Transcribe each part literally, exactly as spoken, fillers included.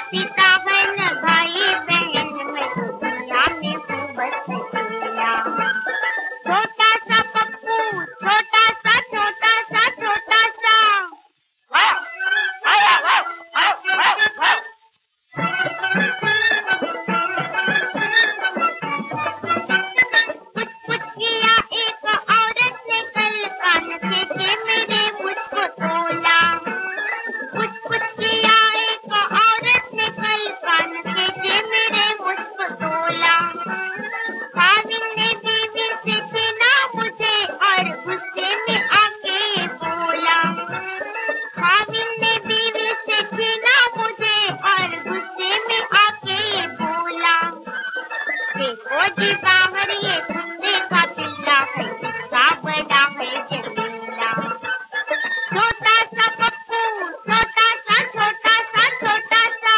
पिता बहन भाई बहन मैं तो दुनिया में हूँ बस अकेला। छोटा सा पप्पू छोटा सा छोटा सा छोटा सा कुछ कुछ किया एक औरत ने कल कान फेंके मेरे मुझको तोला। कुछ कुछ किया एक औरत ने कल कान फेंके मेरे मुझको तोला। खाविन ने बीवी से छीना मुझे और गुस्से में आके ये बोला। खाविन ने बीवी से छीना मुझे और गुस्से में आके ये बोला। देखो जी बाहर ये कुत्ते का पिल्ला है, कितना बड़ा है जमीला। छोटा सा पप्पू छोटा सा छोटा सा छोटा सा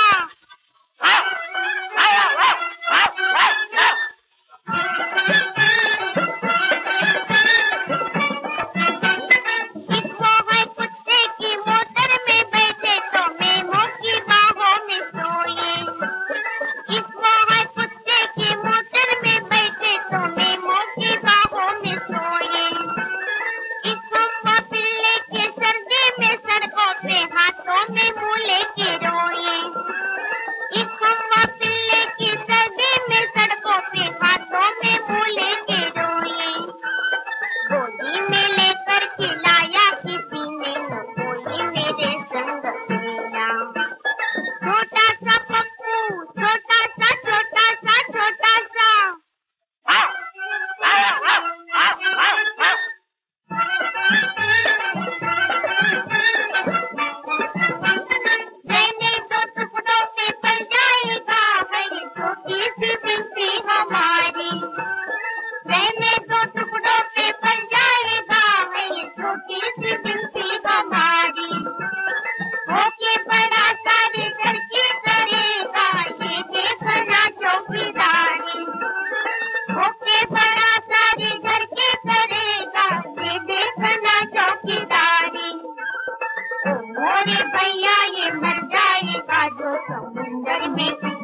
एक वो है कुत्ते की मोटर में बैठे तो मेमो की बाहों में सोए। एक वो है कुत्ते की मोटर में बैठे तो मेमो की बाहों में सोए। एक खम्बा पिल्ले के सर्दी में सड़कों पे हाथों में मुँह लेके रोए। एक खम्बा पिल्ले की सर्दी में सड़कों पे हाथों में मुँह लेके रोए। गोदी में लेकर खिलाया किसी ने न कोई मेरे संग खेला। छोटा सा पप्पू छोटा सा छोटा सा छोटा सा रहने दो टुकड़ों पे पल जाएगा है ये छोटी सी बिल्ली हमारी। रहने दो टुकड़ों पे पल जाएगा है ये छोटी सी बिल्ली हमारी। होके बड़ा सारी लड़की करेगा ये देखना चौकीदारी। होके बड़ा सारी घर के करेगा ये देखना चौकीदारी। ओ मोरे भैया ये मर जाएगा जो समुंदर में